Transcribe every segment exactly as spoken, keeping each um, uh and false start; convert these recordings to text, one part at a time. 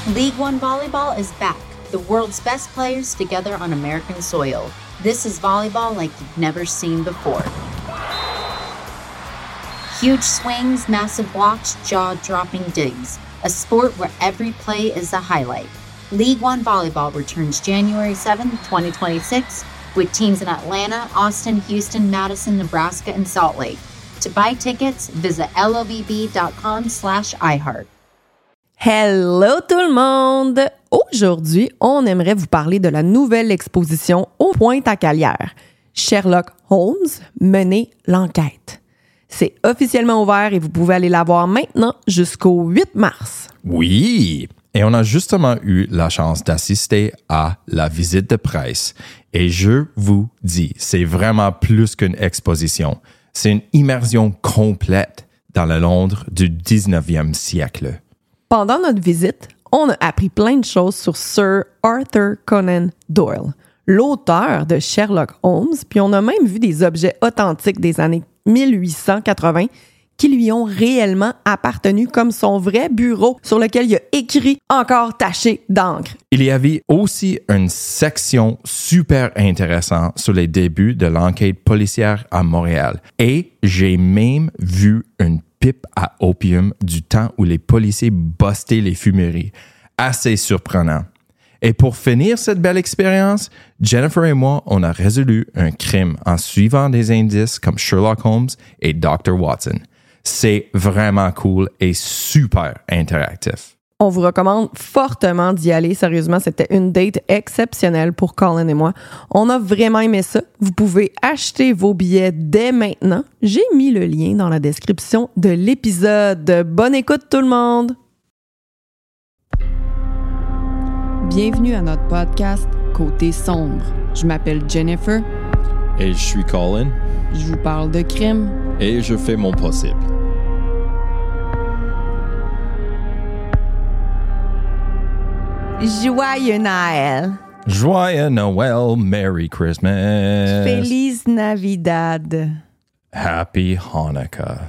League One Volleyball is back. The world's best players together on American soil. This is volleyball like you've never seen before. Huge swings, massive blocks, jaw-dropping digs. A sport where every play is a highlight. League One Volleyball returns January seventh, twenty twenty-six, with teams in Atlanta, Austin, Houston, Madison, Nebraska, and Salt Lake. To buy tickets, visit lovb.com slash iHeart. Hello tout le monde! Aujourd'hui, on aimerait vous parler de la nouvelle exposition au Pointe-à-Calière. Sherlock Holmes, menez l'enquête. C'est officiellement ouvert et vous pouvez aller la voir maintenant jusqu'au huit mars. Oui! Et on a justement eu la chance d'assister à la visite de presse. Et je vous dis, c'est vraiment plus qu'une exposition. C'est une immersion complète dans le Londres du dix-neuvième siècle. Pendant notre visite, on a appris plein de choses sur Sir Arthur Conan Doyle, l'auteur de Sherlock Holmes, puis on a même vu des objets authentiques des années mille huit cent quatre-vingts qui lui ont réellement appartenu, comme son vrai bureau sur lequel il a écrit encore taché d'encre. Il y avait aussi une section super intéressante sur les débuts de l'enquête policière à Montréal. Et j'ai même vu une pipe à opium du temps où les policiers bustaient les fumeries. Assez surprenant. Et pour finir cette belle expérience, Jennifer et moi, on a résolu un crime en suivant des indices comme Sherlock Holmes et docteur Watson. C'est vraiment cool et super interactif. On vous recommande fortement d'y aller. Sérieusement, c'était une date exceptionnelle pour Colin et moi. On a vraiment aimé ça. Vous pouvez acheter vos billets dès maintenant. J'ai mis le lien dans la description de l'épisode. Bonne écoute tout le monde! Bienvenue à notre podcast Côté sombre. Je m'appelle Jennifer. Et je suis Colin. Je vous parle de crime. Et je fais mon possible. Joyeux Noël! Joyeux Noël, Merry Christmas! Feliz Navidad! Happy Hanukkah!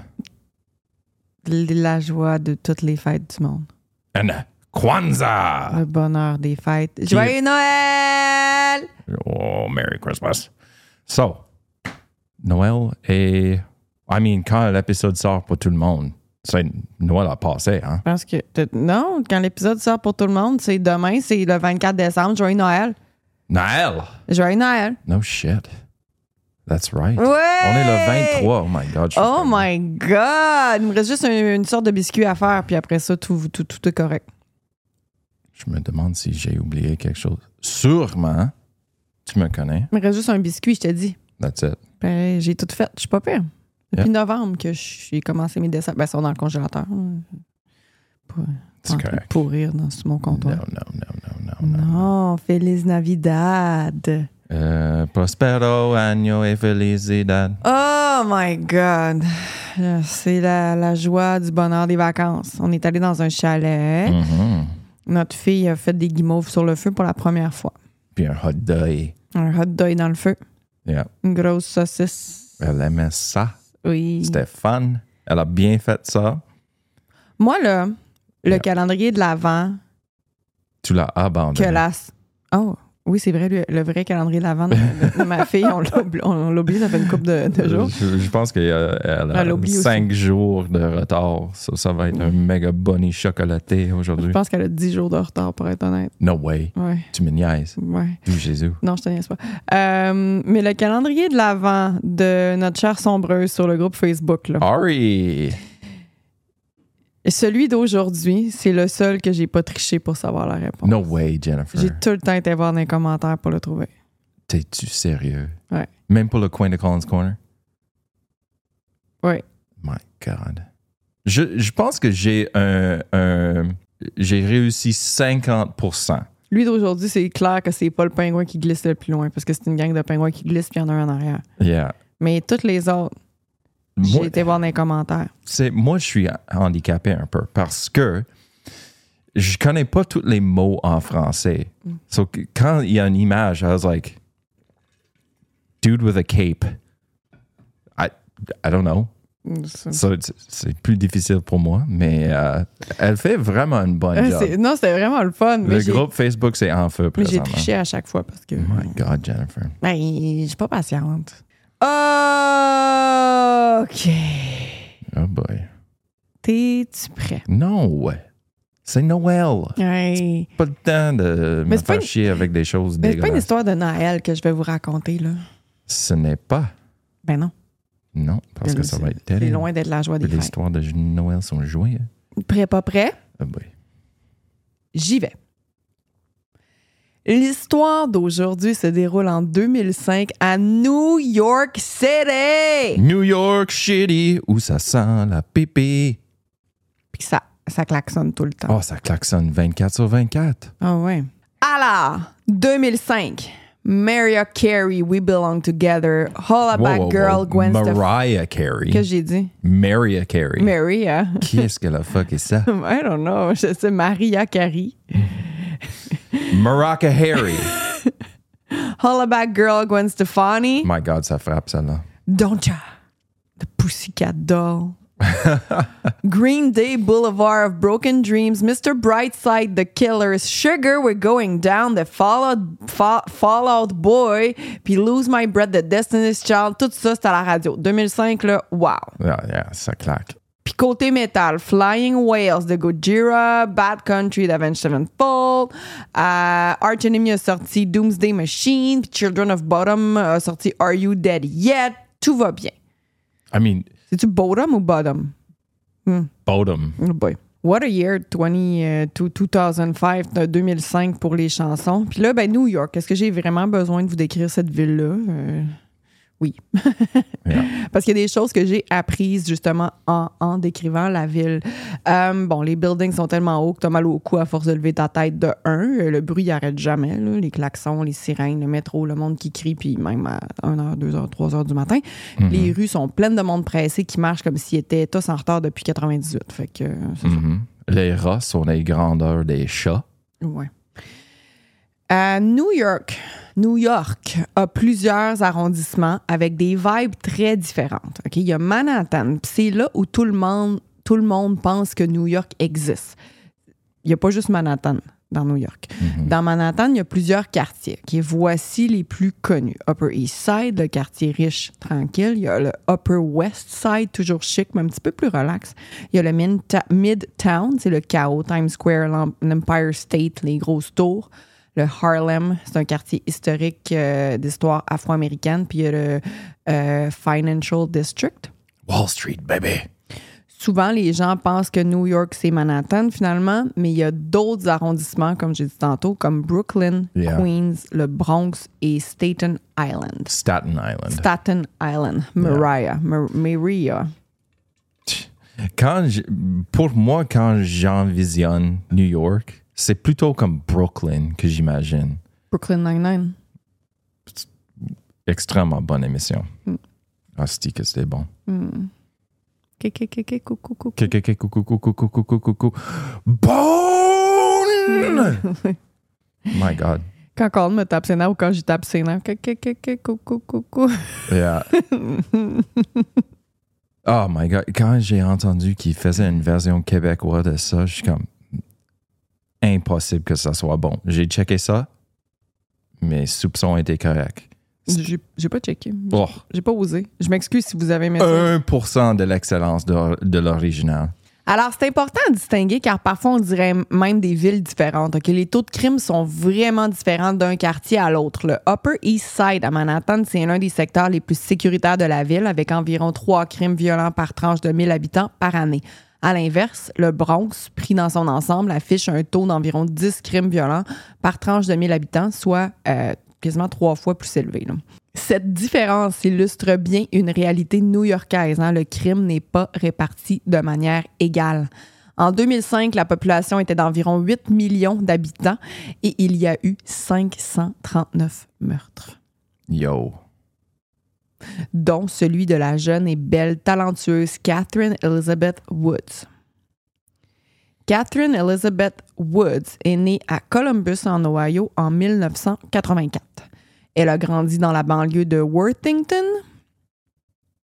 La joie de toutes les fêtes du monde. And Kwanzaa! Le bonheur des fêtes. Joyeux Noël! Oh, Merry Christmas! So, Noël est... I mean, quand l'épisode sort pour tout le monde, c'est Noël a passé, hein? Parce que... Non, quand l'épisode sort pour tout le monde, c'est demain, c'est le vingt-quatre décembre. Joyeux Noël! Noël! Joyeux Noël! No shit. That's right. Ouais! On est le vingt-trois. Oh my God. Oh my God! Il me reste juste une, une sorte de biscuit à faire, puis après ça, tout, tout, tout est correct. Je me demande si j'ai oublié quelque chose. Sûrement. Tu me connais. Il me reste juste un biscuit, je te dis. That's it. Ben, j'ai tout fait. Je suis pas pire. Depuis Yep. novembre que j'ai commencé mes desserts. Ben, ils sont dans le congélateur. Pour, C'est correct. Pourrir dans sur mon comptoir. Non, non, non, non, non. Non, Feliz Navidad. Euh, prospero año e felicidad. Oh my God. C'est la, la joie du bonheur des vacances. On est allé dans un chalet. Mm-hmm. Notre fille a fait des guimauves sur le feu pour la première fois. Puis un hot dog. Un hot dog dans le feu. Yeah. Une grosse saucisse. Elle aimait ça. Oui. C'était fun. Elle a bien fait ça. Moi, là, le Yeah. calendrier de l'Avent... Tu l'as abandonné. Que la... Oh, oui, c'est vrai, le, le vrai calendrier de l'Avent de, de, de ma fille, on l'a, oubli- on l'a oublié, ça fait une couple de, de jours. Je, je pense qu'elle a, elle a Elle oublie cinq jours de retard. Ça, ça va être un méga bunny chocolaté aujourd'hui. Je pense qu'elle a dix jours de retard, pour être honnête. No way. Ouais, Tu me niaises. ouais. Du Jésus. Non, je te niaise pas. Euh, mais le calendrier de l'Avent de notre chère sombreuse sur le groupe Facebook, là. Ari! Celui d'aujourd'hui, c'est le seul que j'ai pas triché pour savoir la réponse. No way, Jennifer. J'ai tout le temps été voir dans les commentaires pour le trouver. T'es-tu sérieux? Ouais. Même pour le coin de Colin's Corner? Ouais. My God. Je, je pense que j'ai un, un- j'ai réussi cinquante pour cent. Lui d'aujourd'hui, c'est clair que c'est pas le pingouin qui glisse le plus loin parce que c'est une gang de pingouins qui glissent puis il y en a un en arrière. Yeah. Mais toutes les autres, j'ai Moi, été voir dans les commentaires. c'est, moi, je suis handicapé un peu parce que je connais pas tous les mots en français. Mm. So, quand il y a une image, I was like, dude with a cape. I, I don't know. Ça. Ça, c'est- c'est plus difficile pour moi, mais euh, elle fait vraiment une bonne Euh, job. c'est- non, c'était vraiment le fun. Le mais j'ai- groupe Facebook, c'est en feu Mais j'ai présentement. triché à chaque fois parce que. Oh my God, Jennifer. Ben, je suis pas patiente. OK. Oh boy. T'es-tu prêt? Non, ouais. C'est Noël. Hey. Pas le temps de Mais me c'est pas faire une- chier avec des choses Mais c'est pas une dégueulasses. histoire de Noël que je vais vous raconter, là. Ce n'est pas. Ben non. Non, parce que ça va être C'est terrible. loin d'être la joie des Les fêtes. histoires de Noël sont joyeuses. Prêt, pas prêt? Oh boy. J'y vais. L'histoire d'aujourd'hui se déroule en deux mille cinq à New York City. New York City, où ça sent la pépé. Puis ça, ça klaxonne tout le temps. Oh, ça klaxonne vingt-quatre sur vingt-quatre. Ah ouais. Alors, deux mille cinq, Mariah Carey, We Belong Together, Hollaback Wow, wow, Girl, wow. Gwen Stefani. Mariah Carey. Qu'est-ce que j'ai dit? Mariah Carey. Maria. Qu'est-ce que la fuck est ça? I don't know. Je sais, Mariah Carey. Mariah Harry. Hollaback Girl, Gwen Stefani. My God, ça frappe, celle-là. Don't ya? The Pussycat Doll. Green Day Boulevard of Broken Dreams, Mister Brightside, The Killers, Sugar, We're Going Down, The Fallout, Fa- Fallout Boy, puis Lose My Breath, The Destiny's Child, tout ça, c'est à la radio. deux mille cinq, là, wow. Yeah, yeah, ça claque. Puis côté métal, Flying Whales de Gojira, Bad Country d'Avenged Sevenfold, euh, Arch Enemy a sorti Doomsday Machine, puis Children of Bottom a sorti Are You Dead Yet? Tout va bien. I mean, C'est-tu Bottom ou Bottom? Bottom. Oh boy. What a year, vingt, euh, two- deux mille cinq, euh, deux mille cinq pour les chansons. Puis là, ben New York, est-ce que j'ai vraiment besoin de vous décrire cette ville-là? Euh, oui. Yeah. Parce qu'il y a des choses que j'ai apprises justement en, en décrivant la ville. Euh, bon, les buildings sont tellement hauts que t'as mal au cou à force de lever ta tête de un. Euh, Le bruit n'arrête jamais. Là. Les klaxons, les sirènes, le métro, le monde qui crie, puis même à une heure, deux heures, trois heures du matin. Mm-hmm. Les rues sont pleines de monde pressé qui marche comme s'ils étaient tous en retard depuis quatre-vingt-dix-huit. Fait que, euh, c'est Mhm. Les rats sont les grandeurs des chats. ça. Ouais. À New York, New York a plusieurs arrondissements avec des vibes très différentes. OK? Il y a Manhattan, puis c'est là où tout le monde, tout le monde pense que New York existe. Il n'y a pas juste Manhattan dans New York. Mhm. Dans Manhattan, il y a plusieurs quartiers. OK? Voici les plus connus. Upper East Side, le quartier riche, tranquille. Il y a le Upper West Side, toujours chic, mais un petit peu plus relax. Il y a le Minta- Midtown, c'est le chaos. Times Square, l'Em- l'Empire State, les grosses tours. Le Harlem, c'est un quartier historique euh, d'histoire afro-américaine. Puis il y a le euh, Financial District. Wall Street, baby. Souvent, les gens pensent que New York, c'est Manhattan, finalement, mais il y a d'autres arrondissements, comme j'ai dit tantôt, comme Brooklyn, Yeah. Queens, le Bronx et Staten Island. Staten Island. Staten Island. Mariah. Mar- Maria. Quand je- pour moi, quand j'envisionne New York, c'est plutôt comme Brooklyn que j'imagine. Brooklyn Nine-Nine. Extrêmement bonne émission. Mm. Ah, c'est que c'était bon. Mm. Ok, ok, ok, ok, coucou, coucou. Ok, ok, coucou, coucou, coucou, coucou, coucou. Bone! My God. Quand Colin me tape ses nerfs ou quand j'y tape ses nerfs. Ok, ok, ok, coucou, coucou. Yeah. Oh my God. Quand j'ai entendu qu'il faisait une version québécoise de ça, je suis comme impossible que ça soit bon. J'ai checké ça, mes soupçons étaient corrects. J'ai j'ai pas checké. Oh. J'ai pas osé. Je m'excuse si vous avez aimé ça. un pour cent de l'excellence de, de l'original. Alors, c'est important à distinguer car parfois on dirait même des villes différentes. Ok, les taux de crime sont vraiment différents d'un quartier à l'autre. Le Upper East Side à Manhattan, c'est l'un des secteurs les plus sécuritaires de la ville avec environ trois crimes violents par tranche de mille habitants par année. À l'inverse, le Bronx, pris dans son ensemble, affiche un taux d'environ dix crimes violents par tranche de mille habitants, soit euh, quasiment trois fois plus élevé. Là. Cette différence illustre bien une réalité new-yorkaise. Hein? Le crime n'est pas réparti de manière égale. En deux mille cinq, la population était d'environ huit millions d'habitants et il y a eu cinq cent trente-neuf meurtres, Yo. dont celui de la jeune et belle talentueuse Catherine Elizabeth Woods. Catherine Elizabeth Woods est née à Columbus, en Ohio, en mille neuf cent quatre-vingt-quatre. Elle a grandi dans la banlieue de Worthington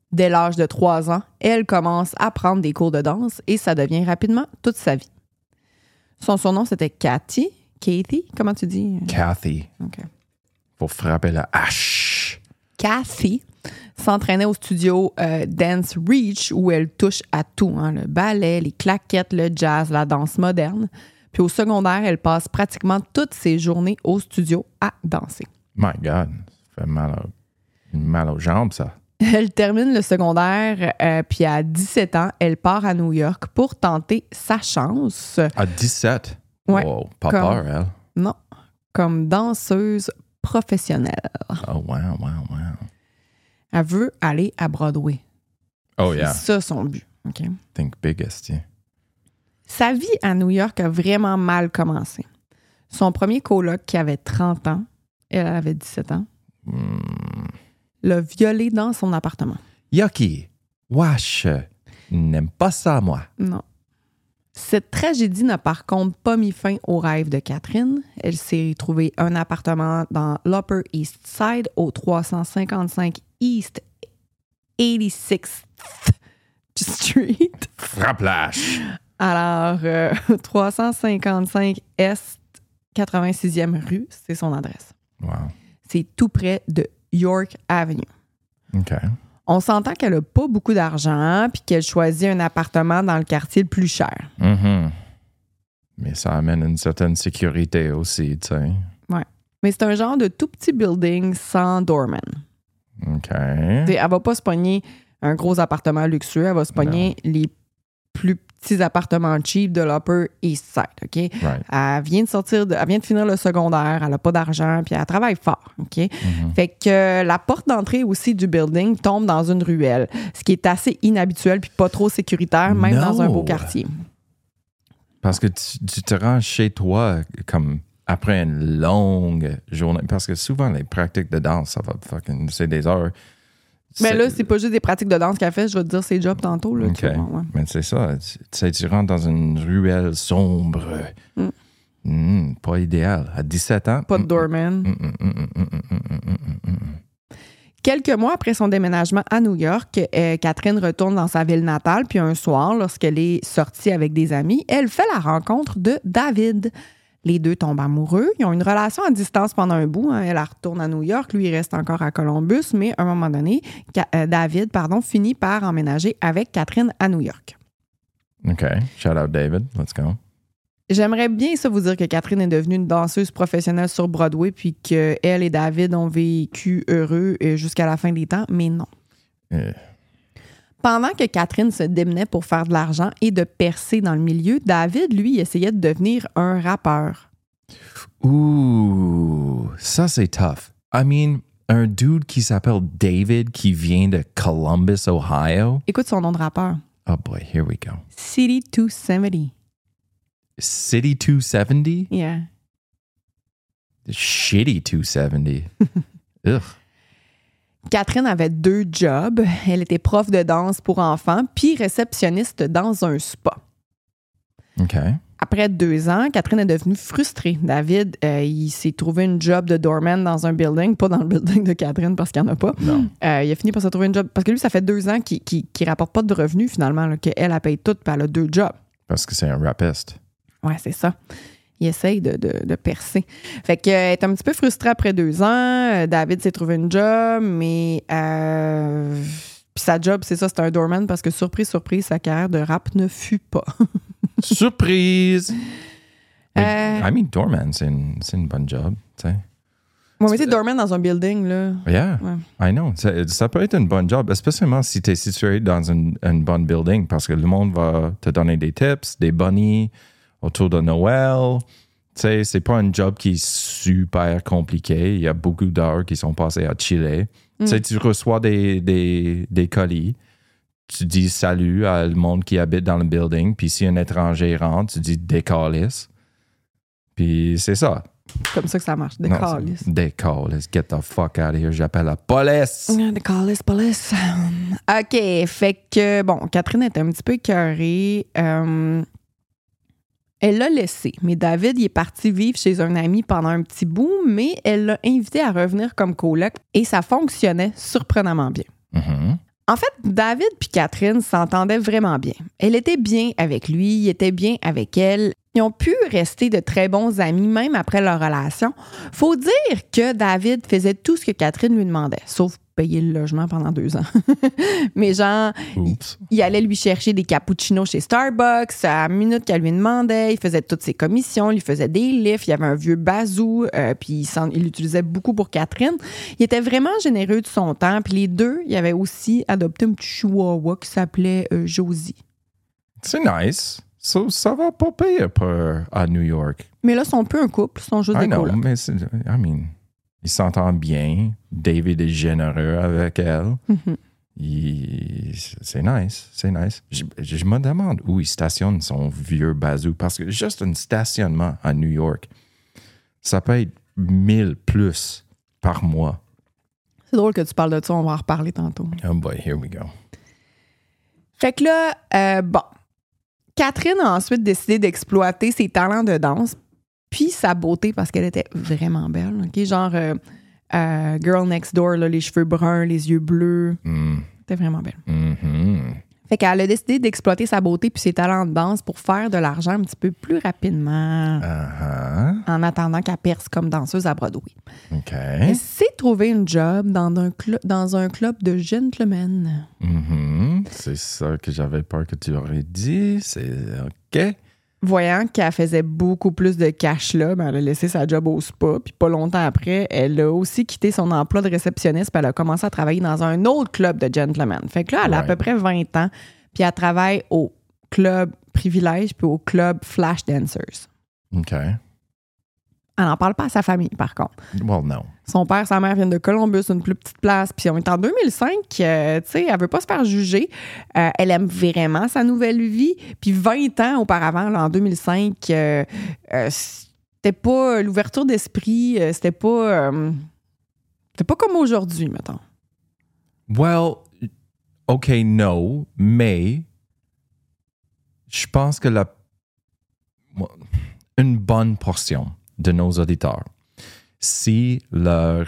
Dès l'âge de trois ans, elle commence à prendre des cours de danse et ça devient rapidement toute sa vie. Son surnom, c'était Cathy. Kathy, comment tu dis? Kathy. OK. Faut frapper la hache. Cathy s'entraînait au studio euh, Dance Reach où elle touche à tout, hein, le ballet, les claquettes, le jazz, la danse moderne. Puis au secondaire, elle passe pratiquement toutes ses journées au studio à danser. My God, ça fait mal, à, mal aux jambes, ça. Elle termine le secondaire, euh, puis à dix-sept ans, elle part à New York pour tenter sa chance. À dix-sept? Ouais. Wow, pas Comme- peur, elle. Non, comme danseuse professionnelle. Oh, wow, wow, wow. Elle veut aller à Broadway. Oh, yeah. C'est ça son but. OK? Think biggest, yeah. Sa vie à New York a vraiment mal commencé. Son premier coloc, qui avait trente ans, elle avait dix-sept ans, Mm. l'a violée dans son appartement. Yucky. Wesh. N'aime pas ça, moi. Non. Cette tragédie n'a par contre pas mis fin au rêve de Catherine. Elle s'est trouvée un appartement dans l'Upper East Side au trois cent cinquante-cinq East eighty-sixth Street. Frappe-lâche. Alors, euh, trois cent cinquante-cinq Est quatre-vingt-sixième rue, c'est son adresse. Wow. C'est tout près de York Avenue. OK. On s'entend qu'elle n'a pas beaucoup d'argent puis qu'elle choisit un appartement dans le quartier le plus cher. Mhm. Mais ça amène une certaine sécurité aussi, tu sais. Ouais. Mais c'est un genre de tout petit building sans doorman. OK. T'sais, elle va pas se pogner un gros appartement luxueux, elle va se pogner les plus petits appartements cheap de l'Upper East Side, OK? Right. Elle vient de sortir, de, elle vient de finir le secondaire, elle a pas d'argent, puis elle travaille fort, OK? Mhm. Fait que euh, la porte d'entrée aussi du building tombe dans une ruelle, ce qui est assez inhabituel puis pas trop sécuritaire, même No. dans un beau quartier. Parce que tu, tu te rends chez toi comme après une longue journée. Parce que souvent, les pratiques de danse, ça va fucking... C'est des heures. Mais là, c'est pas juste des pratiques de danse qu'elle fait, je vais te dire ses jobs tantôt. Là, OK. tu vois, ouais. Mais c'est ça. Tu tu sais, tu rentres dans une ruelle sombre. Mm. Mm, pas idéal. À dix-sept ans... Pas de mm, doorman. mm, mm, mm, mm, mm, mm, mm, mm, mm. Quelques mois après son déménagement à New York, euh, Catherine retourne dans sa ville natale, puis un soir, lorsqu'elle est sortie avec des amis, elle fait la rencontre de David. Les deux tombent amoureux. Ils ont une relation à distance pendant un bout. Hein. Elle elle retourne à New York, lui, il reste encore à Columbus, mais à un moment donné, Ca- euh, David pardon, finit par emménager avec Catherine à New York. OK. Shout out David. Let's go. J'aimerais bien ça vous dire que Catherine est devenue une danseuse professionnelle sur Broadway puis qu'elle et David ont vécu heureux euh, jusqu'à la fin des temps, mais non. Euh, Pendant que Catherine se démenait pour faire de l'argent et de percer dans le milieu, David, lui, essayait de devenir un rappeur. Ouh, ça c'est tough. I mean, un dude qui s'appelle David qui vient de Columbus, Ohio. Écoute son nom de rappeur. Oh boy, here we go. City two seventy. City two seventy? Yeah. The shitty two seventy. Ugh. Catherine avait deux jobs. Elle était prof de danse pour enfants puis réceptionniste dans un spa. OK. Après deux ans, Catherine est devenue frustrée. David, euh, il s'est trouvé une job de doorman dans un building, pas dans le building de Catherine parce qu'il n'y en a pas. Non. Euh, il a fini par se trouver une job. Parce que lui, ça fait deux ans qu'il ne rapporte pas de revenus finalement, là, qu'elle, elle paye tout puis elle a deux jobs. Parce que c'est un rapiste. Ouais, c'est ça. Il essaye de, de, de percer. Fait qu'elle est un petit peu frustrée après deux ans. Euh, David s'est trouvé une job, mais euh, puis sa job, c'est ça, c'est un doorman parce que surprise, surprise, sa carrière de rap ne fut pas. Surprise! Euh, I mean, doorman, c'est une, c'est une bonne job, tu sais. Moi, mais c'est doorman dans un building, là. Yeah, Ouais. I know. Ça, ça peut être une bonne job, especially si tu es situé dans une, une bonne building parce que le monde va te donner des tips, des bunnies autour de Noël. Tu sais, c'est pas un job qui est super compliqué. Il y a beaucoup d'heures qui sont passées à chiller. Mm. Tu sais, tu reçois des, des, des colis. Tu dis salut à le monde qui habite dans le building. Puis si un étranger rentre, tu dis décalisse. Puis c'est ça. Comme ça que ça marche. Des Non, calices. c'est- Décalisse. Get the fuck out of here. J'appelle la police. Des calices, police. OK. Fait que, bon, Catherine est un petit peu écœurée. Euh, elle l'a laissé. Mais David, il est parti vivre chez un ami pendant un petit bout, mais elle l'a invité à revenir comme coloc et ça fonctionnait surprenamment bien. Mhm. En fait, David puis Catherine s'entendaient vraiment bien. Elle était bien avec lui, il était bien avec elle. Ils ont pu rester de très bons amis même après leur relation. Faut dire que David faisait tout ce que Catherine lui demandait, sauf payer le logement pendant deux ans. Mais genre, il, il allait lui chercher des cappuccinos chez Starbucks à la minute qu'elle lui demandait. Il faisait toutes ses commissions, il lui faisait des lifts. Il y avait un vieux bazou, euh, puis il, il l'utilisait beaucoup pour Catherine. Il était vraiment généreux de son temps. Puis les deux, ils avaient aussi adopté un petit chihuahua qui s'appelait euh, Josie. C'est nice. So, ça va pas pire pour, à New York. Mais là, ils sont peu un couple, ils sont juste I des know, colocs. mais c'est, I mean, ils s'entendent bien. David est généreux avec elle. Mm-hmm. Il, c'est nice, c'est nice. Je, je me demande où il stationne son vieux bazou parce que juste un stationnement à New York, ça peut être mille plus par mois. C'est drôle que tu parles de ça, on va en reparler tantôt. Oh boy, here we go. Fait que là, euh, bon, Catherine a ensuite décidé d'exploiter ses talents de danse puis sa beauté parce qu'elle était vraiment belle. Okay? Genre euh, euh, Girl Next Door, là, les cheveux bruns, les yeux bleus. Mm. Elle était vraiment belle. Mm-hmm. Fait qu'elle a décidé d'exploiter sa beauté puis ses talents de danse pour faire de l'argent un petit peu plus rapidement Uh-huh. en attendant qu'elle perce comme danseuse à Broadway. OK. Elle s'est trouvé une job dans un, cl- dans un club de gentlemen. Mm-hmm. C'est ça que j'avais peur que tu aurais dit. C'est OK. Voyant qu'elle faisait beaucoup plus de cash là, ben elle a laissé sa job au spa. Puis pas longtemps après, elle a aussi quitté son emploi de réceptionniste puis elle a commencé à travailler dans un autre club de gentlemen. Fait que là, elle a à peu près vingt ans puis elle travaille au club Privilège puis au club Flash Dancers. OK. Elle n'en parle pas à sa famille, par contre. Well, no. Son père, sa mère viennent de Columbus, une plus petite place. Puis on est en deux mille cinq, euh, tu sais, elle veut pas se faire juger. Euh, elle aime vraiment sa nouvelle vie. Puis vingt ans auparavant, là, en deux mille cinq, euh, euh, c'était pas l'ouverture d'esprit, euh, c'était pas... Euh, c'était pas comme aujourd'hui, mettons. Well, OK, no, mais je pense que la, une bonne portion de nos auditeurs, si leur,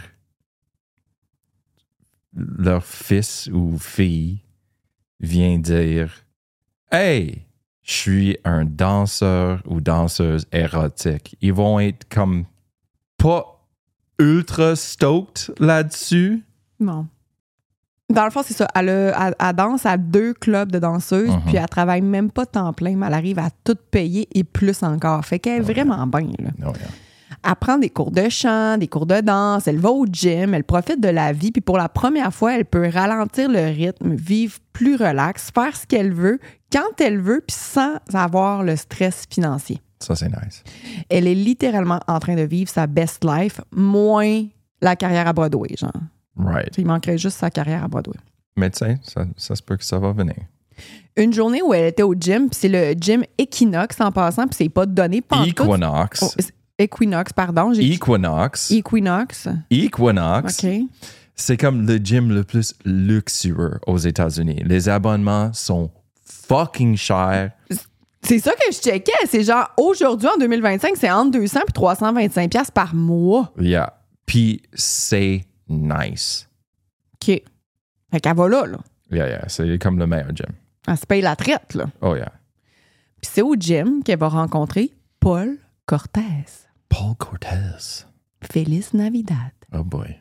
leur fils ou fille vient dire « Hey, je suis un danseur ou danseuse érotique », ils vont être comme pas ultra stoked là-dessus. Non. Dans le fond, c'est ça. Elle, a, elle, elle danse à deux clubs de danseuses, Mm-hmm. puis elle travaille même pas temps plein, mais elle arrive à tout payer et plus encore. Fait qu'elle est Oh, vraiment bien, là. Oh, yeah. Elle prend des cours de chant, des cours de danse, elle va au gym, elle profite de la vie, puis pour la première fois, elle peut ralentir le rythme, vivre plus relax, faire ce qu'elle veut, quand elle veut, puis sans avoir le stress financier. Ça, c'est nice. Elle est littéralement en train de vivre sa best life, moins la carrière à Broadway, genre. Right. Il manquerait juste sa carrière à Broadway. Mais tu sais, ça, ça se peut que ça va venir. Une journée où elle était au gym, puis c'est le gym Equinox en passant, puis c'est pas donné pantoute. Equinox. Oh, Equinox, pardon. J'ai Equinox. Equinox. Equinox. OK. C'est comme le gym le plus luxueux aux États-Unis. Les abonnements sont fucking chers. C'est ça que je checkais. C'est genre, aujourd'hui, en deux mille vingt-cinq, c'est entre deux cents et trois cent vingt-cinq dollars par mois. Yeah. Puis c'est nice. OK. Fait qu'elle va là, là. Yeah, yeah. C'est comme le meilleur gym. Elle se paye la traite, là. Oh, yeah. Puis c'est au gym qu'elle va rencontrer Paul Cortez. Paul Cortez. Feliz Navidad. Oh boy.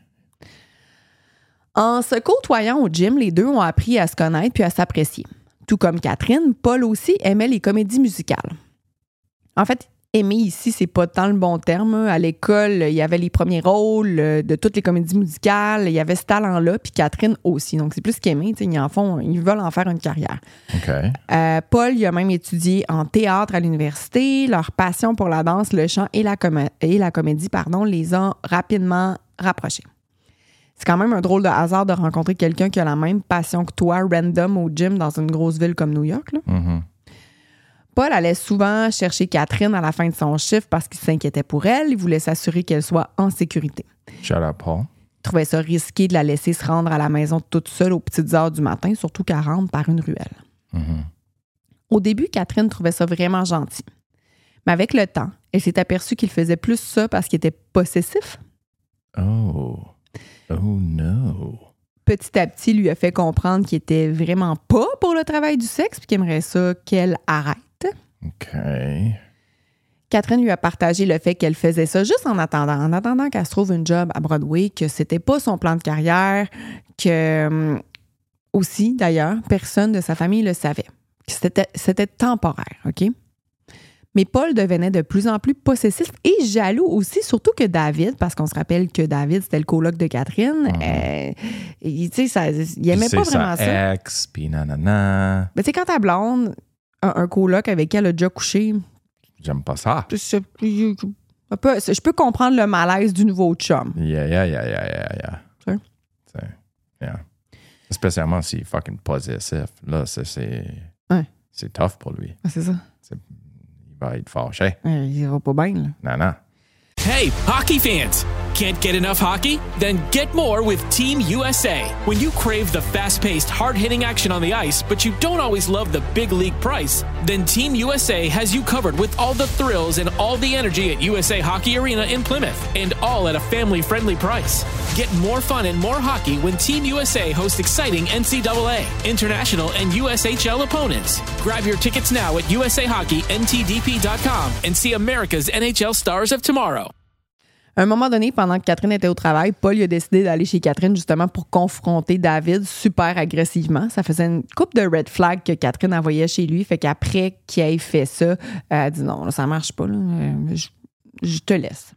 En se côtoyant au gym, les deux ont appris à se connaître puis à s'apprécier. Tout comme Catherine, Paul aussi aimait les comédies musicales. En fait, aimer ici, c'est pas tant le bon terme. À l'école, il y avait les premiers rôles de toutes les comédies musicales. Il y avait ce talent-là, puis Catherine aussi. Donc, c'est plus qu'aimer. Ils en font, ils veulent en faire une carrière. OK. Euh, Paul, il a même étudié en théâtre à l'université. Leur passion pour la danse, le chant et la, com- et la comédie pardon, les ont rapidement rapprochés. C'est quand même un drôle de hasard de rencontrer quelqu'un qui a la même passion que toi, random au gym dans une grosse ville comme New York, là. Mm-hmm. Paul allait souvent chercher Catherine à la fin de son chiffre parce qu'il s'inquiétait pour elle. Il voulait s'assurer qu'elle soit en sécurité. Shout out Paul. Il trouvait ça risqué de la laisser se rendre à la maison toute seule aux petites heures du matin, surtout qu'elle rentre par une ruelle. Mm-hmm. Au début, Catherine trouvait ça vraiment gentil. Mais avec le temps, elle s'est aperçue qu'il faisait plus ça parce qu'il était possessif. Oh. Oh no. petit à petit, lui a fait comprendre qu'il était vraiment pas pour le travail du sexe puis qu'il aimerait ça qu'elle arrête. OK. Catherine lui a partagé le fait qu'elle faisait ça juste en attendant, en attendant qu'elle se trouve une job à Broadway, que c'était pas son plan de carrière, que aussi, d'ailleurs, personne de sa famille le savait. Que c'était, c'était temporaire, OK? Mais Paul devenait de plus en plus possessif et jaloux aussi, surtout que David, parce qu'on se rappelle que David, c'était le coloc de Catherine. Mmh. Euh, tu sais, ça, il aimait pas vraiment ça. C'est ex, puis nanana. Mais tu sais, quand ta blonde a un coloc avec qui elle a déjà couché... J'aime pas ça. Je, je, je, peux, je peux comprendre le malaise du nouveau chum. Yeah, yeah, yeah, yeah, yeah, yeah. Tu sais? Yeah. Spécialement s'il est fucking possessif. Là, c'est... C'est, ouais. c'est tough pour lui. Ah, c'est ça. C'est, il va être fâché. Ouais, il ira pas bien, là. Non, non. Hey, hockey fans! Can't get enough hockey? Then get more with Team U S A. When you crave the fast-paced, hard-hitting action on the ice, but you don't always love the big league price, then Team U S A has you covered with all the thrills and all the energy at U S A Hockey Arena in Plymouth, and all at a family-friendly price. Get more fun and more hockey when Team U S A hosts exciting N C double A, international, and U S H L opponents. Grab your tickets now at U S A Hockey N T D P dot com and see America's N H L stars of tomorrow. À un moment donné, pendant que Catherine était au travail, Paul a décidé d'aller chez Catherine justement pour confronter David super agressivement. Ça faisait une couple de red flags que Catherine envoyait chez lui. Fait qu'après qu'il ait fait ça, elle a dit non, là, ça marche pas. Là. Je, je te laisse.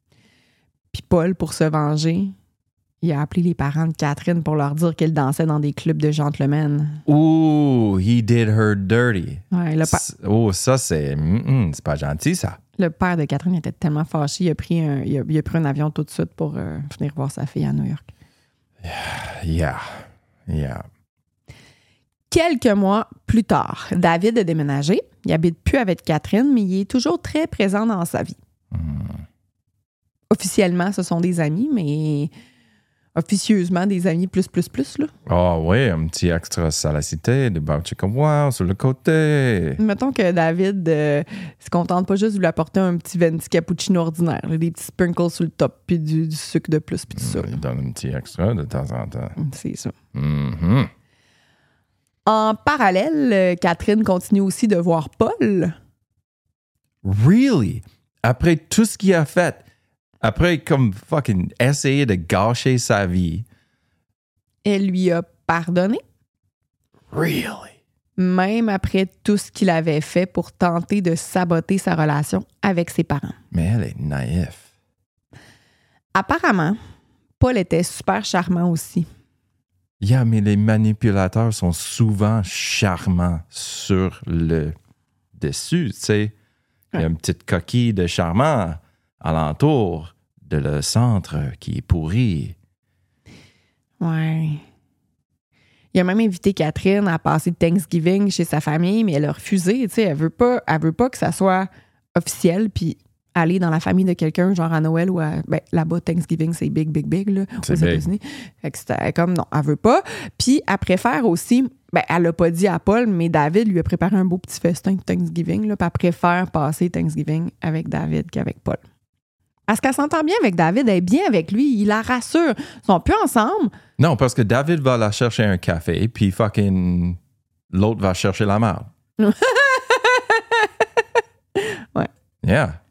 Puis Paul, pour se venger, il a appelé les parents de Catherine pour leur dire qu'elle dansait dans des clubs de gentlemen. Ooh, he did her dirty. Ouais, le pa- oh, ça, c'est... Mm, c'est pas gentil, ça. Le père de Catherine était tellement fâché, il a pris un, il a, il a pris un avion tout de suite pour euh, venir voir sa fille à New York. Yeah, yeah. Quelques mois plus tard, David a déménagé. Il habite plus avec Catherine, mais il est toujours très présent dans sa vie. Mm. Officiellement, ce sont des amis, mais officieusement, des amis plus, plus, plus, là. Ah oh, oui, un petit extra salacité, de beurre chicken sur le côté. Mettons que David euh, se contente pas juste de lui apporter un petit venti cappuccino ordinaire, là, des petits sprinkles sur le top, puis du, du sucre de plus, puis tout ça. Il donne un petit extra de temps en temps. C'est ça. Mm-hmm. En parallèle, Catherine continue aussi de voir Paul. Really? Après tout ce qu'il a fait, après comme fucking essayer de gâcher sa vie. Elle lui a pardonné. Really? Même après tout ce qu'il avait fait pour tenter de saboter sa relation avec ses parents. Mais elle est naïf. Apparemment, Paul était super charmant aussi. Yeah, mais les manipulateurs sont souvent charmants sur le dessus, tu sais. Il y a une petite coquille de charmant alentour de le centre qui est pourri. Ouais. Il a même invité Catherine à passer Thanksgiving chez sa famille, mais elle a refusé. Tu sais, elle veut pas, elle veut pas que ça soit officiel, puis aller dans la famille de quelqu'un, genre à Noël ou à... Ben, là-bas, Thanksgiving, c'est big, big, big, là, aux États-Unis. Fait que c'était comme, non, elle veut pas. Puis, elle préfère aussi... Ben, elle l'a pas dit à Paul, mais David lui a préparé un beau petit festin de Thanksgiving, là, puis elle préfère passer Thanksgiving avec David qu'avec Paul. Parce qu'elle s'entend bien avec David, elle est bien avec lui, il la rassure. Ils sont plus ensemble. Non, parce que David va la chercher un café, puis fucking l'autre va chercher la merde. Ouais. Yeah.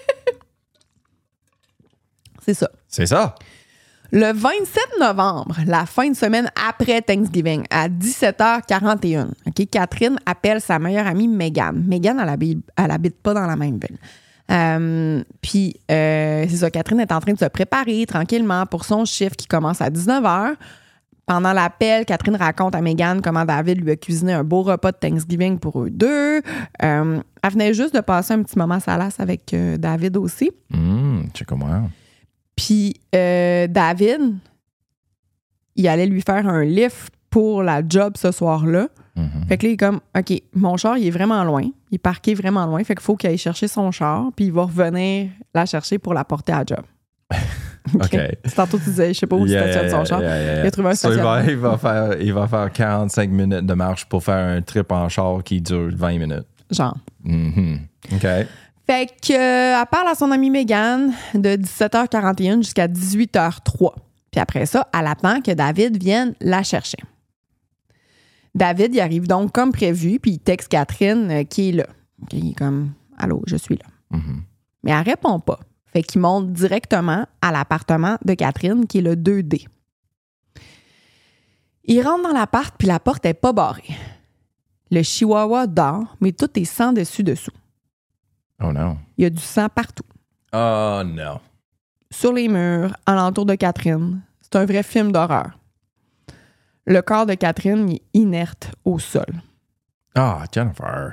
C'est ça. C'est ça. Le vingt-sept novembre, la fin de semaine après Thanksgiving, à dix-sept heures quarante et un, okay, Catherine appelle sa meilleure amie Megan. Megan, elle habite, elle habite pas dans la même ville. Euh, puis, euh, c'est ça, Catherine est en train de se préparer tranquillement pour son chiffre qui commence à dix-neuf heures. Pendant l'appel, Catherine raconte à Megan comment David lui a cuisiné un beau repas de Thanksgiving pour eux deux. Euh, elle venait juste de passer un petit moment salace avec euh, David aussi. Hum, tu sais comment. Puis euh, David, il allait lui faire un lift pour la job ce soir-là. Mm-hmm. Fait que là, il est comme, OK, mon char, il est vraiment loin. Il est parqué vraiment loin. Fait qu'il faut qu'il aille chercher son char, puis il va revenir la chercher pour la porter à la job. OK. Okay. Tantôt, tu disais, je sais pas où yeah, stationne son char. Yeah, yeah. Il a trouvé un so stationnement. il, va, il, va faire, il va faire quarante-cinq minutes de marche pour faire un trip en char qui dure vingt minutes. Genre. Mm-hmm. OK. Fait qu'elle euh, parle à son amie Megan de dix-sept heures quarante et un jusqu'à dix-huit heures trois. Puis Puis après ça, elle attend que David vienne la chercher. David, il arrive donc comme prévu, puis il texte Catherine euh, qui est là. Okay, il est comme « Allô, je suis là. Mm-hmm. » Mais elle répond pas. Fait qu'il monte directement à l'appartement de Catherine, qui est le deux D. Il rentre dans l'appart, puis la porte n'est pas barrée. Le chihuahua dort, mais tout est sang dessus-dessous. Oh non. Il y a du sang partout. Oh non. Sur les murs, alentour de Catherine. C'est un vrai film d'horreur. Le corps de Catherine est inerte au sol. Ah, oh, Jennifer.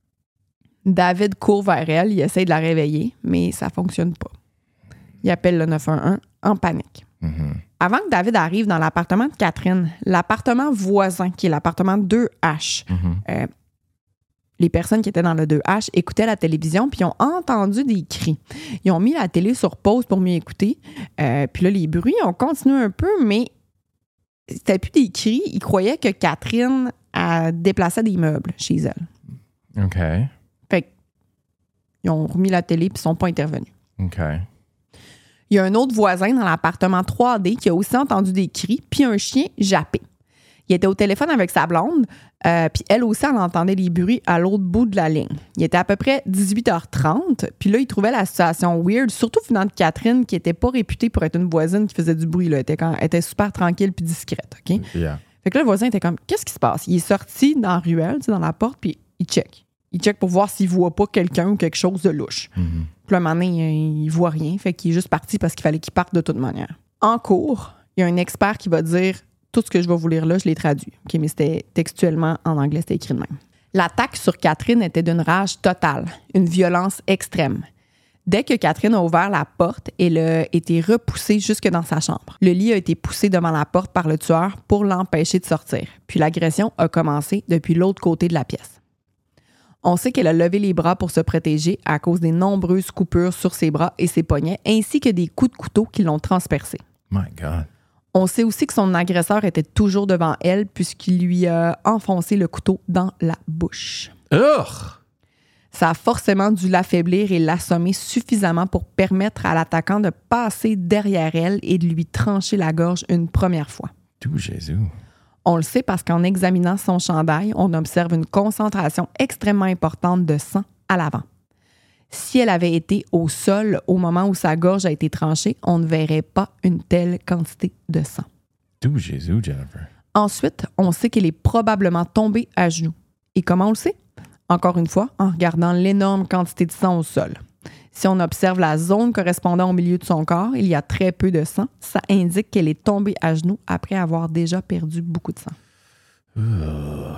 David court vers elle, il essaie de la réveiller, mais ça ne fonctionne pas. Il appelle le neuf un un en panique. Mm-hmm. Avant que David arrive dans l'appartement de Catherine, l'appartement voisin, qui est l'appartement deux H, Mm-hmm. euh, les personnes qui étaient dans le deux H écoutaient la télévision puis ont entendu des cris. Ils ont mis la télé sur pause pour mieux écouter. Euh, puis là, les bruits ont continué un peu, mais c'était plus des cris. Ils croyaient que Catherine a déplaçait des meubles chez elle. OK. Fait qu'ils ont remis la télé puis ils sont pas intervenus. OK. Il y a un autre voisin dans l'appartement trois D qui a aussi entendu des cris puis un chien jappé. Il était au téléphone avec sa blonde, euh, puis elle aussi, elle entendait les bruits à l'autre bout de la ligne. Il était à peu près dix-huit heures trente, puis là, il trouvait la situation weird, surtout venant de Catherine, qui était pas réputée pour être une voisine qui faisait du bruit. Là. Elle, était quand, elle était super tranquille puis discrète. OK? Yeah. Fait que là, le voisin était comme, qu'est-ce qui se passe? Il est sorti dans la ruelle, dans la porte, puis il check. Il check pour voir s'il voit pas quelqu'un ou quelque chose de louche. Mm-hmm. Puis là, un moment donné, il voit rien, fait qu'il est juste parti parce qu'il fallait qu'il parte de toute manière. En cours, il y a un expert qui va dire tout ce que je vais vous lire là, je l'ai traduit. Okay, mais c'était textuellement en anglais, c'était écrit de même. L'attaque sur Catherine était d'une rage totale, une violence extrême. Dès que Catherine a ouvert la porte, elle a été repoussée jusque dans sa chambre. Le lit a été poussé devant la porte par le tueur pour l'empêcher de sortir. Puis l'agression a commencé depuis l'autre côté de la pièce. On sait qu'elle a levé les bras pour se protéger à cause des nombreuses coupures sur ses bras et ses poignets, ainsi que des coups de couteau qui l'ont transpercée. My God. On sait aussi que son agresseur était toujours devant elle puisqu'il lui a enfoncé le couteau dans la bouche. Ugh! Ça a forcément dû l'affaiblir et l'assommer suffisamment pour permettre à l'attaquant de passer derrière elle et de lui trancher la gorge une première fois. Tout Jésus. On le sait parce qu'en examinant son chandail, on observe une concentration extrêmement importante de sang à l'avant. Si elle avait été au sol au moment où sa gorge a été tranchée, on ne verrait pas une telle quantité de sang. Tout Jésus, Jennifer. Ensuite, on sait qu'elle est probablement tombée à genoux. Et comment on le sait? Encore une fois, en regardant l'énorme quantité de sang au sol. Si on observe la zone correspondant au milieu de son corps, il y a très peu de sang. Ça indique qu'elle est tombée à genoux après avoir déjà perdu beaucoup de sang. Ugh.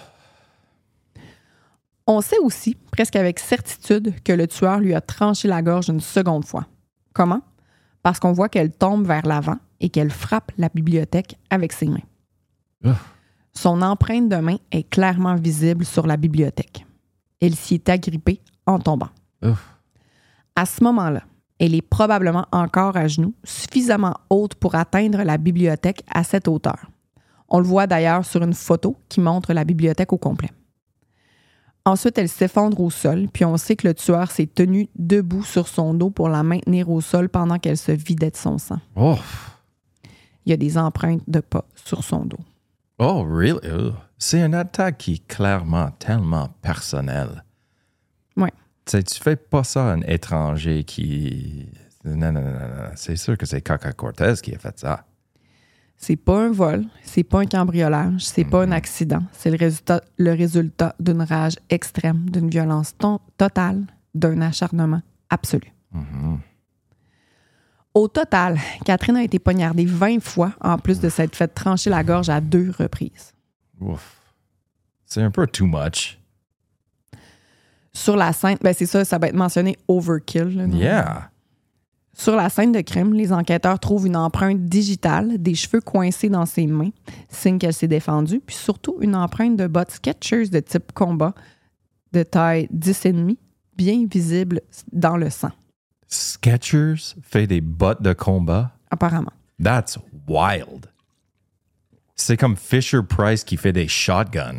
On sait aussi, presque avec certitude, que le tueur lui a tranché la gorge une seconde fois. Comment? Parce qu'on voit qu'elle tombe vers l'avant et qu'elle frappe la bibliothèque avec ses mains. Ugh. Son empreinte de main est clairement visible sur la bibliothèque. Elle s'y est agrippée en tombant. Ugh. À ce moment-là, elle est probablement encore à genoux, suffisamment haute pour atteindre la bibliothèque à cette hauteur. On le voit d'ailleurs sur une photo qui montre la bibliothèque au complet. Ensuite, elle s'effondre au sol, puis on sait que le tueur s'est tenu debout sur son dos pour la maintenir au sol pendant qu'elle se vidait de son sang. Oh. Il y a des empreintes de pas sur son dos. Oh, really? Ugh. C'est une attaque qui est clairement tellement personnelle. Oui. Tu sais, tu fais pas ça à un étranger qui... Non, non, non, non. C'est sûr que c'est Caca Cortez qui a fait ça. C'est pas un vol, c'est pas un cambriolage, c'est pas un accident. C'est le résultat, le résultat d'une rage extrême, d'une violence ton- totale, d'un acharnement absolu. Mm-hmm. Au total, Catherine a été poignardée vingt fois, en plus de s'être fait trancher la gorge à deux reprises. Ouf. C'est un peu too much. Sur la scène, ben c'est ça, ça va être mentionné overkill. Là, non? Yeah. Sur la scène de crime, les enquêteurs trouvent une empreinte digitale, des cheveux coincés dans ses mains, signe qu'elle s'est défendue, puis surtout une empreinte de bottes Skechers de type combat, de taille dix et demi, bien visible dans le sang. Skechers fait des bottes de combat? Apparemment. That's wild. C'est comme Fisher Price qui fait des shotguns.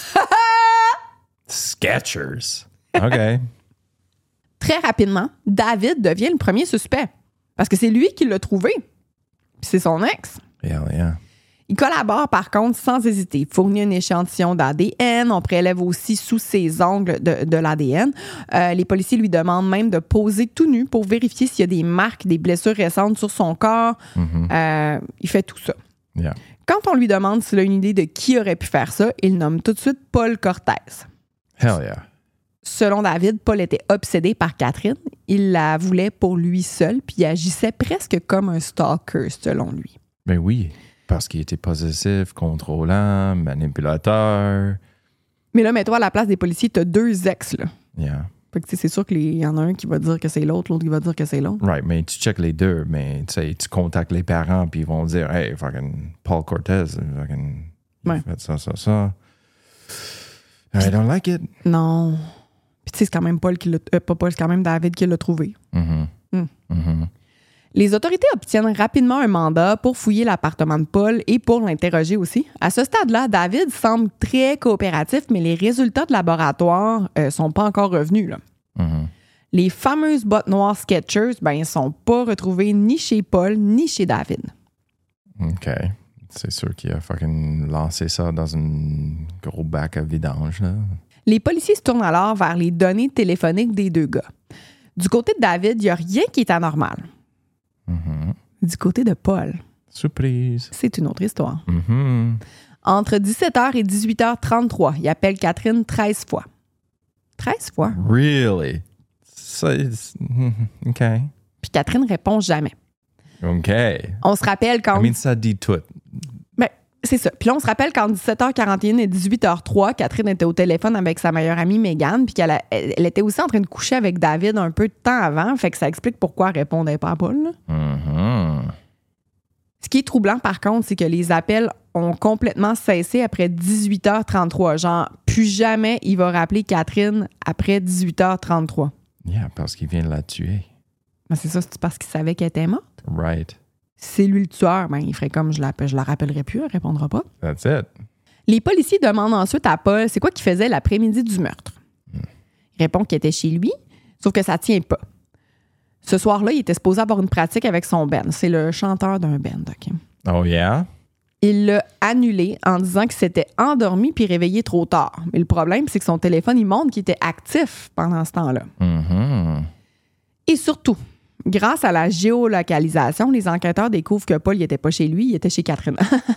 Skechers. OK. Très rapidement, David devient le premier suspect, parce que c'est lui qui l'a trouvé. Puis c'est son ex. Yeah, yeah. Il collabore par contre sans hésiter. Il fournit un échantillon d'A D N. On prélève aussi sous ses ongles de, de l'A D N. Euh, les policiers lui demandent même de poser tout nu pour vérifier s'il y a des marques, des blessures récentes sur son corps. Mm-hmm. Euh, il fait tout ça. Yeah. Quand on lui demande s'il a une idée de qui aurait pu faire ça, il nomme tout de suite Paul Cortez. Hell yeah. Selon David, Paul était obsédé par Catherine. Il la voulait pour lui seul, puis il agissait presque comme un stalker, selon lui. Ben oui. Parce qu'il était possessif, contrôlant, manipulateur. Mais là, mets-toi à la place des policiers, t'as deux ex, là. Yeah. Fait que c'est sûr qu'il y en a un qui va dire que c'est l'autre, l'autre qui va dire que c'est l'autre. Right, mais tu checkes les deux, mais tu sais, tu contactes les parents, puis ils vont dire, hey, fucking Paul Cortez, fucking, il Ouais. a fait ça, ça, ça. I don't like it. Non. Puis tu sais, c'est quand même Paul qui l'a... Euh, pas Paul, c'est quand même David qui l'a trouvé. Mm-hmm. Mm. Mm-hmm. Les autorités obtiennent rapidement un mandat pour fouiller l'appartement de Paul et pour l'interroger aussi. À ce stade-là, David semble très coopératif, mais les résultats de laboratoire euh, sont pas encore revenus, là. Mm-hmm. Les fameuses bottes noires Skechers, ben, ils sont pas retrouvées ni chez Paul ni chez David. OK. C'est sûr qu'il a fucking lancé ça dans un gros bac à vidange, là. Les policiers se tournent alors vers les données téléphoniques des deux gars. Du côté de David, il n'y a rien qui est anormal. Mm-hmm. Du côté de Paul, Surprise. c'est une autre histoire. Mm-hmm. Entre dix-sept heures et dix-huit heures trente-trois, il appelle Catherine treize fois. treize fois? Really? Ça, OK. Puis Catherine répond jamais. OK. On se rappelle quand... I mean, ça dit tout. Ben, c'est ça. Puis là, on se rappelle qu'entre dix-sept heures quarante et un et dix-huit heures trois, Catherine était au téléphone avec sa meilleure amie Megan, puis qu'elle a- elle était aussi en train de coucher avec David un peu de temps avant. Fait que ça explique pourquoi elle répondait pas à Paul, là. Mm-hmm. Ce qui est troublant, par contre, c'est que les appels ont complètement cessé après dix-huit heures trente-trois. Genre, plus jamais il va rappeler Catherine après dix-huit heures trente-trois. Yeah, parce qu'il vient de la tuer. Ben, c'est ça, c'est parce qu'il savait qu'elle était morte. Right. Si c'est lui le tueur, ben, il ferait comme je, l'appelle, je la rappellerai plus, elle répondra pas. That's it. Les policiers demandent ensuite à Paul c'est quoi qu'il faisait l'après-midi du meurtre. Il répond qu'il était chez lui, sauf que ça tient pas. Ce soir-là, il était supposé avoir une pratique avec son band. C'est le chanteur d'un band, OK? Oh yeah? Il l'a annulé en disant qu'il s'était endormi puis réveillé trop tard. Mais le problème, c'est que son téléphone, il montre qu'il était actif pendant ce temps-là. Mm-hmm. Et surtout, grâce à la géolocalisation, les enquêteurs découvrent que Paul n'était pas chez lui, il était chez Catherine.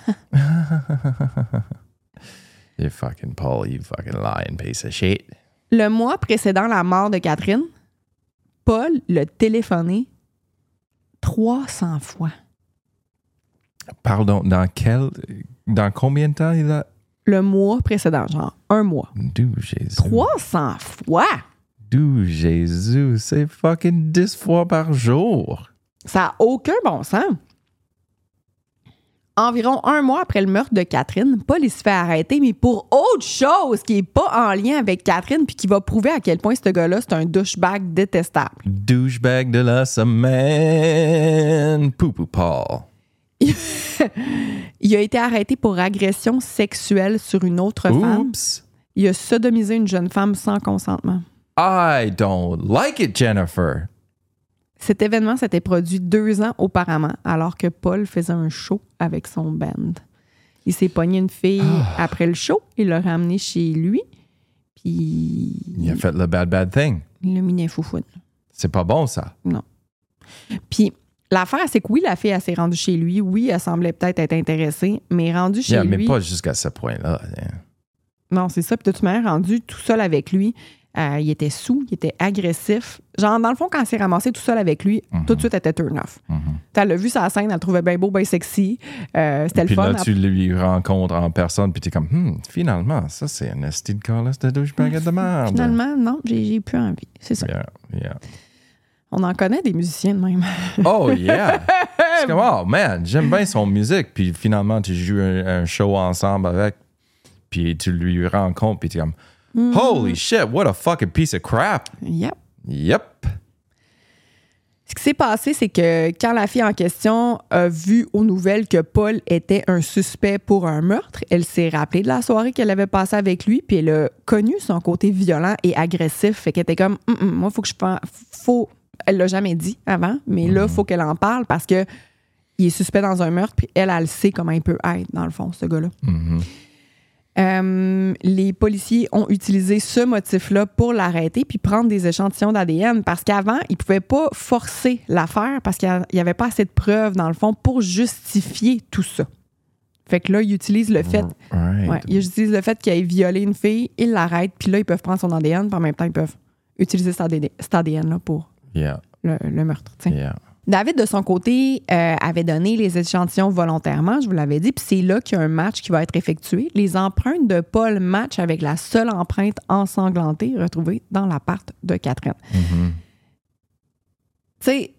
You fucking Paul, you fucking lying piece of shit. Le mois précédant la mort de Catherine, Paul l'a téléphoné trois cents fois. Pardon, dans quel... Dans combien de temps il a... Le mois précédent, genre un mois. Du Jésus. trois cents fois! Du Jésus, c'est fucking dix fois par jour. Ça n'a aucun bon sens. Environ un mois après le meurtre de Catherine, Paul il se fait arrêter, mais pour autre chose qui n'est pas en lien avec Catherine puis qui va prouver à quel point ce gars-là, c'est un douchebag détestable. Douchebag de la semaine. Poupou Paul. Il a été arrêté pour agression sexuelle sur une autre femme. Oops. Il a sodomisé une jeune femme sans consentement. I don't like it, Jennifer. Cet événement s'était produit deux ans auparavant, alors que Paul faisait un show avec son band. Il s'est pogné une fille après le show, il l'a ramenée chez lui, puis Il a fait le bad, bad thing. il l'a mis dans les foufounes. C'est pas bon, ça. Non. Puis l'affaire, c'est que oui, la fille, elle s'est rendue chez lui. Oui, elle semblait peut-être être intéressée, mais rendue chez Yeah, lui... mais pas jusqu'à ce point-là. Yeah. Non, c'est ça. Puis de toute manière, rendu tout seul avec lui, euh, il était saoul, il était agressif. Genre, dans le fond, quand elle s'est ramassée tout seul avec lui, Mm-hmm. tout de suite, elle était turn-off. Mm-hmm. Elle a vu sa scène, elle le trouvait bien beau, bien sexy. Euh, c'était le Puis fun. là, tu lui rencontres en personne, puis t'es comme, hmm, finalement, ça, c'est un esti de Carlos de douchebag de merde. Finalement, non, j'ai, j'ai plus envie. C'est ça. Yeah, yeah. On en connaît des musiciens de même. Oh, yeah! C'est comme, oh, man, j'aime bien son musique. Puis finalement, tu joues un, un show ensemble avec, puis tu lui rencontres, puis tu es comme, Mm. holy shit, what a fucking piece of crap! Yep. Yep! Ce qui s'est passé, c'est que quand la fille en question a vu aux nouvelles que Paul était un suspect pour un meurtre, elle s'est rappelée de la soirée qu'elle avait passée avec lui, puis elle a connu son côté violent et agressif. Fait qu'elle était comme, Mm, mm, moi, faut que je fasse. Faut. Elle l'a jamais dit avant, mais là, il faut qu'elle en parle parce que il est suspect dans un meurtre, puis elle, elle sait comment il peut être, dans le fond, ce gars-là. Mm-hmm. Euh, les policiers ont utilisé ce motif-là pour l'arrêter puis prendre des échantillons d'A D N parce qu'avant, ils ne pouvaient pas forcer l'affaire parce qu'il n'y avait pas assez de preuves, dans le fond, pour justifier tout ça. Fait que là, ils utilisent le fait, Right. ouais, ils utilisent le fait qu'il ait violé une fille, ils l'arrêtent, puis là, ils peuvent prendre son A D N, puis en même temps, ils peuvent utiliser cet A D N-là pour Yeah. le, le meurtre. T'sais. Yeah. David, de son côté, euh, avait donné les échantillons volontairement, je vous l'avais dit, puis c'est là qu'il y a un match qui va être effectué. Les empreintes de Paul matchent avec la seule empreinte ensanglantée retrouvée dans l'appart de Catherine. Mm-hmm. Tu sais,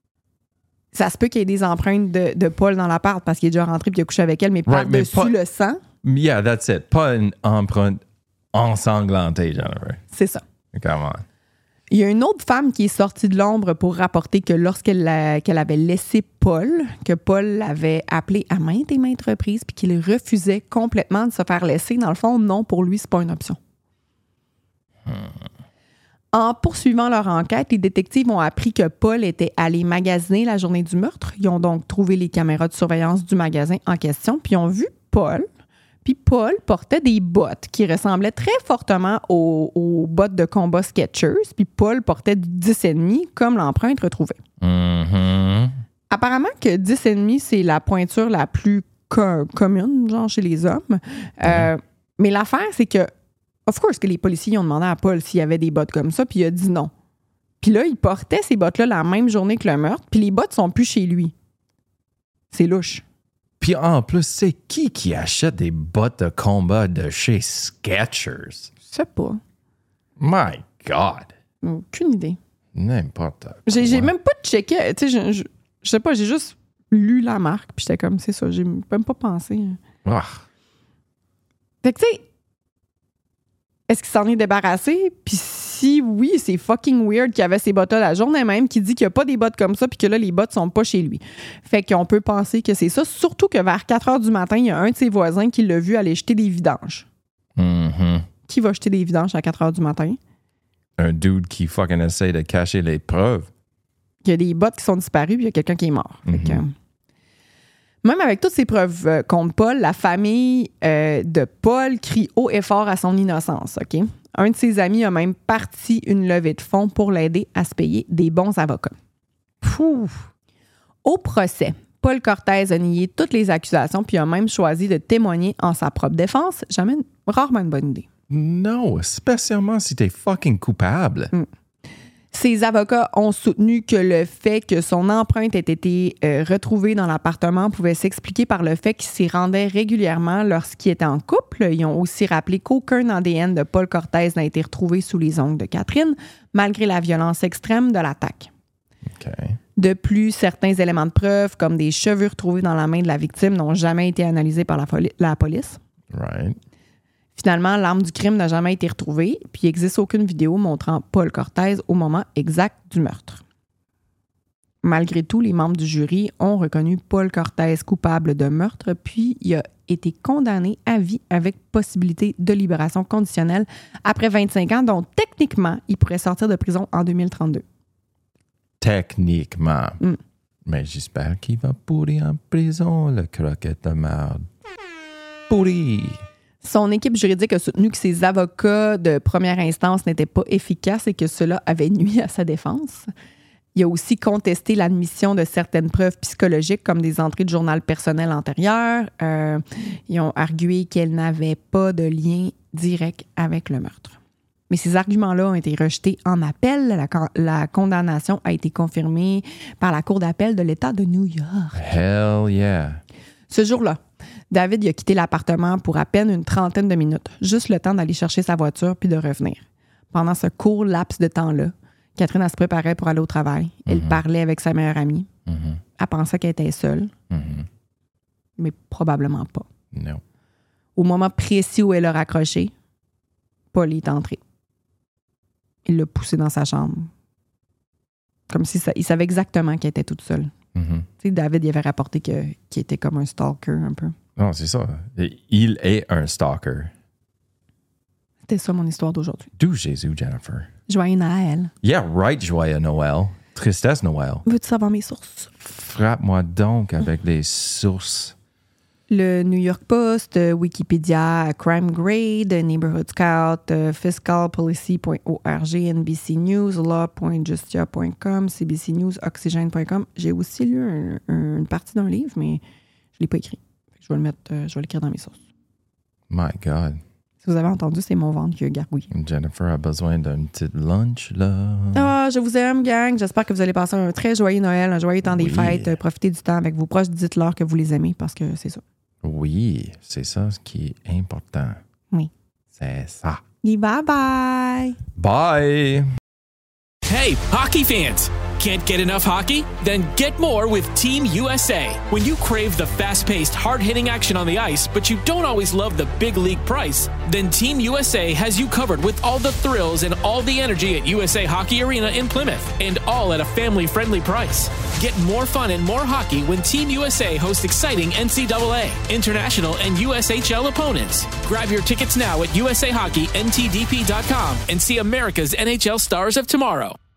ça se peut qu'il y ait des empreintes de, de Paul dans l'appart parce qu'il est déjà rentré puis il a couché avec elle, mais Right, mais par-dessus pas- le sang, Yeah, that's it. Pas une empreinte ensanglantée, Jennifer. c'est ça. Come on. Il y a une autre femme qui est sortie de l'ombre pour rapporter que lorsqu'elle l'a- qu'elle avait laissé Paul, que Paul l'avait appelé à maintes et maintes reprises puis qu'il refusait complètement de se faire laisser. Dans le fond, non, pour lui, c'est pas une option. Hmm. En poursuivant leur enquête, les détectives ont appris que Paul était allé magasiner la journée du meurtre. Ils ont donc trouvé les caméras de surveillance du magasin en question puis ils ont vu Paul. Puis Paul portait des bottes qui ressemblaient très fortement aux, aux bottes de combat Skechers. Puis Paul portait du dix et demi comme l'empreinte retrouvée. Mm-hmm. Apparemment que dix et demi, c'est la pointure la plus co- commune, genre chez les hommes. Euh, mais l'affaire, c'est que, of course, que les policiers ont demandé à Paul s'il y avait des bottes comme ça, puis il a dit non. Puis là, il portait ces bottes-là la même journée que le meurtre, puis les bottes sont plus chez lui. C'est louche. Puis en plus, c'est qui qui achète des bottes de combat de chez Skechers? Je sais pas. My God. Aucune idée. N'importe quoi. J'ai, j'ai même pas checké. Tu sais, je, je, je sais pas, j'ai juste lu la marque, puis j'étais comme, c'est ça, j'ai même pas pensé. Ah. Fait que, tu sais, est-ce qu'il s'en est débarrassé? Puis si oui, c'est fucking weird qu'il y avait ces bottes-là la journée même, qui dit qu'il n'y a pas des bottes comme ça, puis que là, les bottes sont pas chez lui. Fait qu'on peut penser que c'est ça, surtout que vers quatre heures du matin, il y a un de ses voisins qui l'a vu aller jeter des vidanges. Mm-hmm. Qui va jeter des vidanges à quatre heures du matin? Un dude qui fucking essaie de cacher les preuves. Il y a des bottes qui sont disparues, puis il y a quelqu'un qui est mort. Fait que, Mhm. même avec toutes ces preuves euh, contre Paul, la famille euh, de Paul crie haut et fort à son innocence. OK? Un de ses amis a même parti une levée de fonds pour l'aider à se payer des bons avocats. Pouf. Au procès, Paul Cortez a nié toutes les accusations puis a même choisi de témoigner en sa propre défense. Jamais, rarement une bonne idée. Non, spécialement si t'es fucking coupable. Mm. Ses avocats ont soutenu que le fait que son empreinte ait été euh, retrouvée dans l'appartement pouvait s'expliquer par le fait qu'il s'y rendait régulièrement lorsqu'il était en couple. Ils ont aussi rappelé qu'aucun A D N de Paul Cortez n'a été retrouvé sous les ongles de Catherine, malgré la violence extrême de l'attaque. OK. De plus, certains éléments de preuve, comme des cheveux retrouvés dans la main de la victime, n'ont jamais été analysés par la, foli- la police. Right. Finalement, l'arme du crime n'a jamais été retrouvée, puis il n'existe aucune vidéo montrant Paul Cortez au moment exact du meurtre. Malgré tout, les membres du jury ont reconnu Paul Cortez coupable de meurtre, puis il a été condamné à vie avec possibilité de libération conditionnelle après vingt-cinq ans, dont techniquement, il pourrait sortir de prison en deux mille trente-deux. Techniquement. Mm. Mais j'espère qu'il va pourrir en prison, le croquette de merde. Pourri. Son équipe juridique a soutenu que ses avocats de première instance n'étaient pas efficaces et que cela avait nui à sa défense. Il a aussi contesté l'admission de certaines preuves psychologiques comme des entrées de journal personnel antérieures. Euh, ils ont argué qu'elles n'avaient pas de lien direct avec le meurtre. Mais ces arguments-là ont été rejetés en appel. La, la condamnation a été confirmée par la Cour d'appel de l'État de New York. Hell yeah. Ce jour-là, David il a quitté l'appartement pour à peine une trentaine de minutes, juste le temps d'aller chercher sa voiture puis de revenir. Pendant ce court laps de temps-là, Catherine elle se préparait pour aller au travail. Elle Mm-hmm. parlait avec sa meilleure amie. Mm-hmm. Elle pensait qu'elle était seule, Mm-hmm. mais probablement pas. No. Au moment précis où elle a raccroché, Paul est entré. Il l'a poussée dans sa chambre. Comme si ça, il savait exactement qu'elle était toute seule. Mm-hmm. Tu sais, David il avait rapporté que, qu'il était comme un stalker un peu. Non, c'est ça. Il est un stalker. C'était ça mon histoire d'aujourd'hui. D'où Jésus, Jennifer? Joyeux Noël. Yeah, right, joyeux Noël. Tristesse, Noël. Veux-tu savoir mes sources? Frappe-moi donc avec les sources. Le New York Post, euh, Wikipédia, Crime Grade, Neighborhood Scout, euh, fiscal policy point org, N B C News, law point justia point com, C B C News, oxygène point com. J'ai aussi lu un, un, une partie d'un livre, mais je ne l'ai pas écrit. Je vais le mettre, euh, je vais l'écrire dans mes sources. My God. Si vous avez entendu, c'est mon ventre qui a gargouillé. Jennifer a besoin d'un petit lunch, là. Ah, je vous aime, gang. J'espère que vous allez passer un très joyeux Noël, un joyeux temps des Oui. fêtes. Profitez du temps avec vos proches. Dites-leur que vous les aimez parce que c'est ça. Oui, c'est ça ce qui est important. Oui. C'est ça. Et bye bye! Bye! Hey, hockey fans! Can't get enough hockey? Then get more with Team U S A. When you crave the fast-paced, hard-hitting action on the ice, but you don't always love the big league price, then Team U S A has you covered with all the thrills and all the energy at U S A Hockey Arena in Plymouth, and all at a family-friendly price. Get more fun and more hockey when Team U S A hosts exciting N C double A, international, and U S H L opponents. Grab your tickets now at U S A Hockey N T D P dot com and see America's N H L stars of tomorrow.